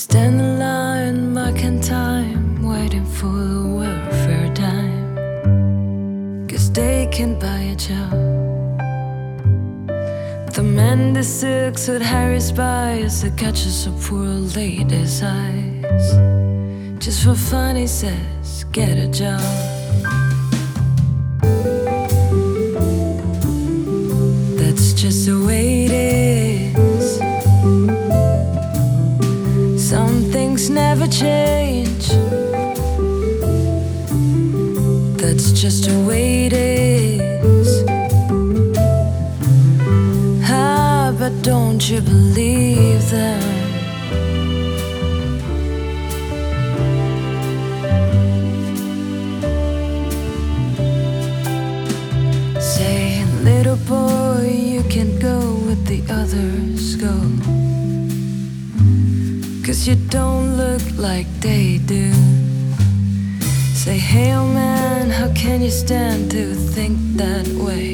stand in line, marking time, waiting for the welfare dime, 'cause they can't buy a job. The man that six with Harry's bias that catches a poor old lady's eyes. Just for fun, he says, get a job. That's just the way it is. Some things never change. That's just the way it is. Ah, but don't you believe them? Say, little boy, you can't go where the others go, 'cause you don't look like they do. Say, hey old man, how can you stand to think that way?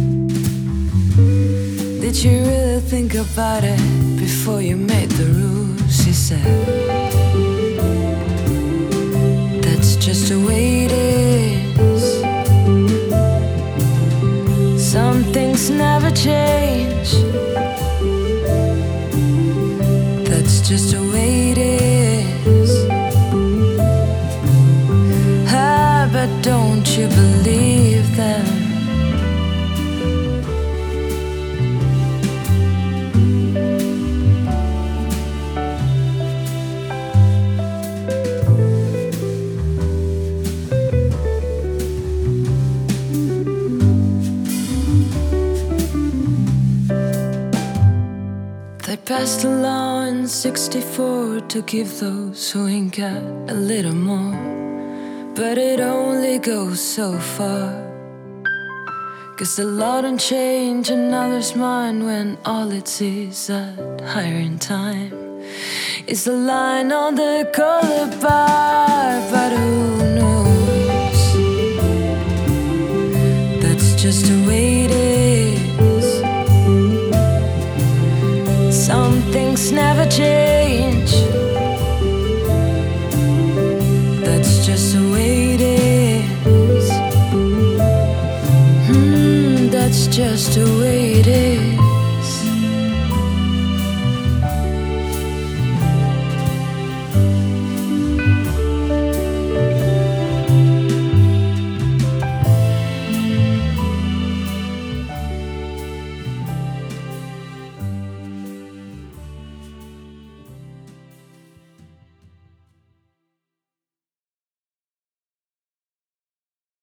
Did you really think about it before you made the rules? He said, that's just the way it is. Some things never change. That's just the way it is. Ah, but don't you believe them? They passed a law in '64 to give those who ain't got a little more, but it only goes so far. 'Cause the law don't change another's mind when all it sees at hiring time is the line on the color bar. But who knows? That's just the way it is. Some things never change. That's just the way it is. That's just the way it is.